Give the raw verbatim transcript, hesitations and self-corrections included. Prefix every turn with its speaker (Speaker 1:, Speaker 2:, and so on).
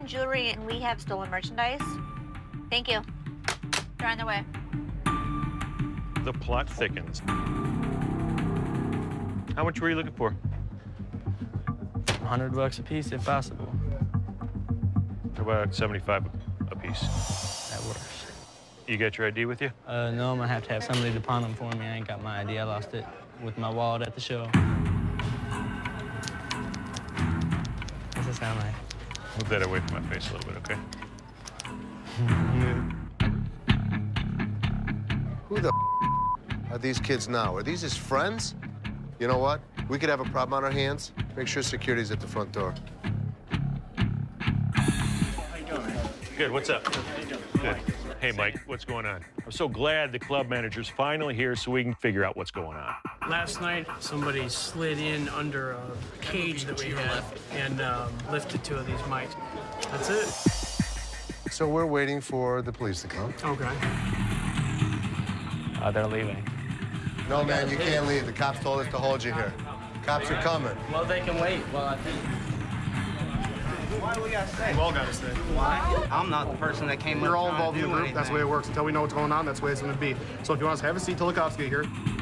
Speaker 1: Jewelry, and we have stolen merchandise. Thank you. They're on their way.
Speaker 2: The plot thickens. How much were you looking for?
Speaker 3: a hundred bucks a piece, if possible.
Speaker 2: How about seventy-five a piece?
Speaker 3: That works.
Speaker 2: You got your I D with you?
Speaker 3: Uh, no, I'm gonna have to have somebody to pawn them for me. I ain't got my I D. I lost it with my wallet at the show. What's it sound like?
Speaker 2: Move that away from my face a little bit, okay?
Speaker 4: Who the are these kids now? Are these his friends? You know what? We could have a problem on our hands. Make sure security's at the front door.
Speaker 5: How you doing, man?
Speaker 2: Good, what's up?
Speaker 5: How you doing?
Speaker 2: Good. Hey, Mike, what's going on? I'm so glad the club manager's finally here so we can figure out what's going on.
Speaker 5: Last night, somebody slid in under a cage that we had and um, lifted two of these mics. That's it.
Speaker 4: So we're waiting for the police to come.
Speaker 5: Okay.
Speaker 3: Oh, they're leaving.
Speaker 4: No, man, you can't leave. The cops told us to hold you here. Cops are coming.
Speaker 3: Well, they can wait. Well, I think.
Speaker 6: Why do we gotta stay?
Speaker 5: We all gotta stay.
Speaker 6: Why? I'm not the person that came up
Speaker 5: We're all
Speaker 6: trying to
Speaker 5: involved in the
Speaker 6: do
Speaker 5: group.
Speaker 6: anything.
Speaker 5: That's the way it works. Until we know what's going on, that's the way it's gonna be. So if you want us to have a seat till the cops get here,